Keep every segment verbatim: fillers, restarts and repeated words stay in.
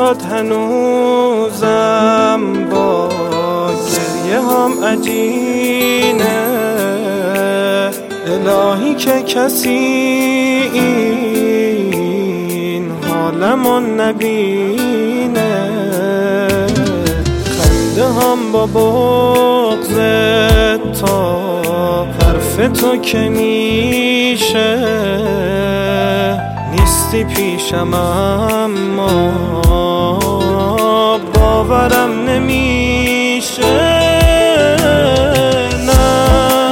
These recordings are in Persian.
برات هنوزم با گریه هم عجینه. الهی که کسی این حالمو نبینه. خنده هم با بغض تا حرف تو که میشه. نیستی پیشم اما باورم نمیشه. نه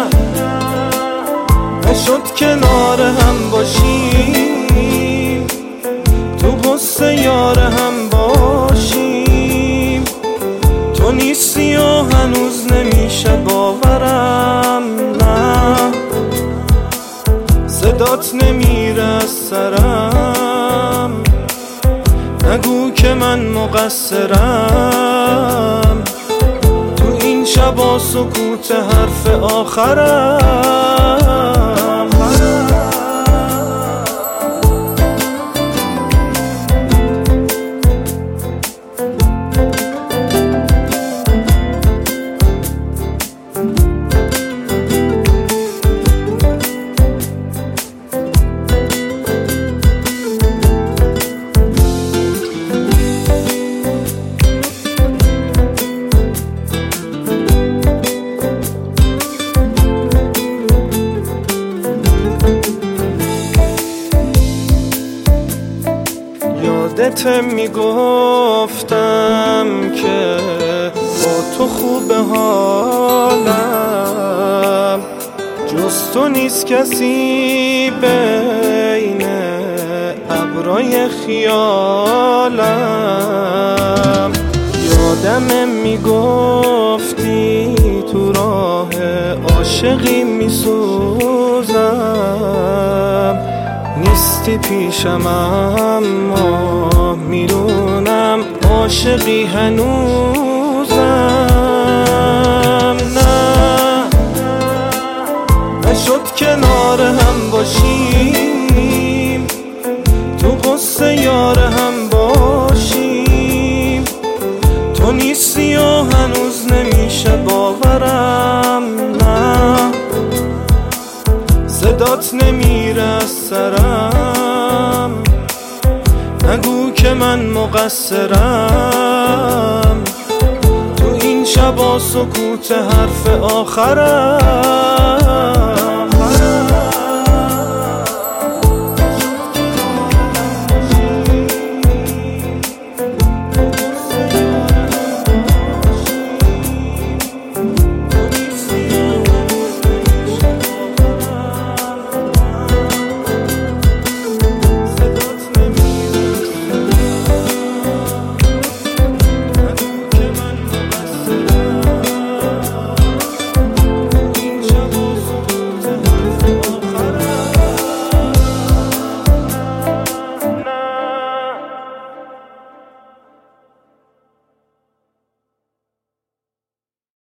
نشد کنار هم باشیم، تو غصه یار هم باشیم. تو نیستی و هنوز نمیشه باورم. نه صدات نمیره از سرم. نگو که من مقصرم تو این شبا سکوت حرف آخرم. یادت میگفتم که با تو خوب حالم، جز تو نیست کسی بین ابرای خیالم. یادم میگفتی تو راه عاشقی میسوزم. نیستی پیشم اما میدونم عاشقی هنوزم. نه نشد کنار هم باشیم، تو غصه یار هم باشیم. تو نیستی و هنوز نمیشه باورم. نه صدات نمیره از سرم. نگو که من مقصرم تو این شبا سکوت حرف آخرم.